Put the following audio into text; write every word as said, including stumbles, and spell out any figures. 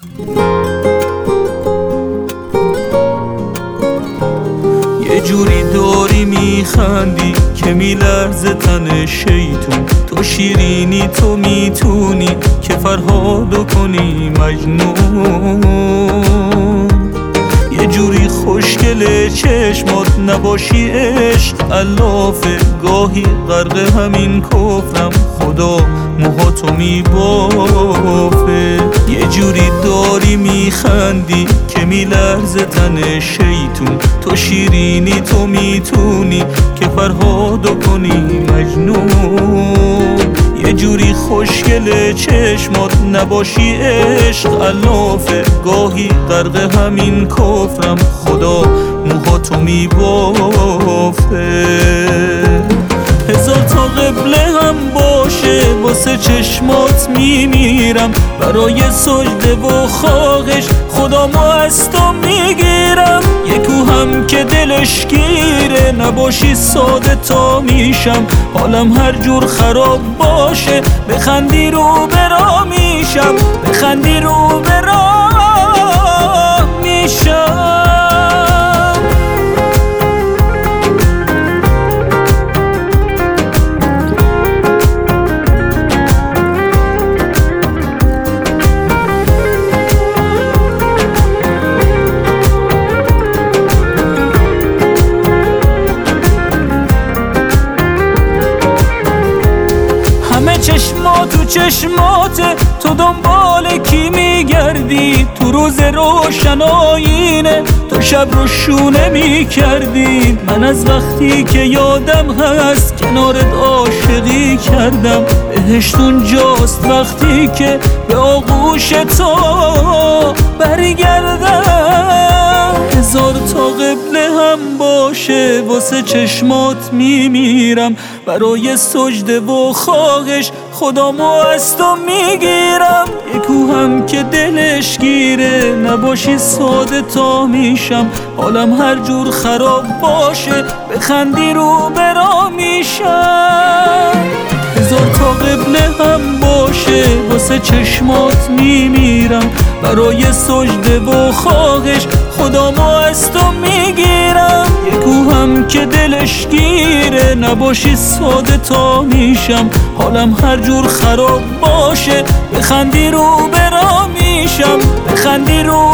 یه جوری داری میخندی که میلرزه تن شیطون، تو شیرینی تو میتونی که فرهادو کنی مجنون. یه جوری خوشگله چشمات نباشی عشق علافه، گاهی غرق همین کفرم خدا موهاتو میبافه. یه جوری داری میخندی که میلرزه تن شیطون، تو شیرینی تو میتونی که فرهادو کنی مجنون. یه جوری خوشگله چشمات نباشی عشق علافه، گاهی غرق همین کفرم خدا موهاتو میبافه. هزار تا قبله هم باشه واسه چشمات میمیرم، برای سجده و خواهش خدامو از تو میگیرم. یکو هم که دلش گیره نباشی ساده تا میشم، حالم هر جور خراب باشه بخندی رو برا میشم، بخندی رو برا میشم. چشمات تو چشمات تو دنبال کی میگردی؟ تو روز روشن آینه تو شب رو شونه میکردی. من از وقتی که یادم هست کنارت عاشقی کردم، بهشت اونجاست وقتی که به آغوش تو برگردم. هزار تا قبله هم باشه واسه چشمات میمیرم، برای سجده و خواهش خدامو از تو میگیرم. یکو هم که دلش گیره نباشی ساده تا میشم، حالم هر جور خراب باشه بخندی رو برا میشم. هزار تا قبله هم باشه واسه چشمات میمیرم، برای سجده و خواهش خدامو از تو میگیرم. یکو هم که دلش گیره نباشی ساده تا میشم، حالم هر جور خراب باشه بخندی رو برا میشم، بخندی رو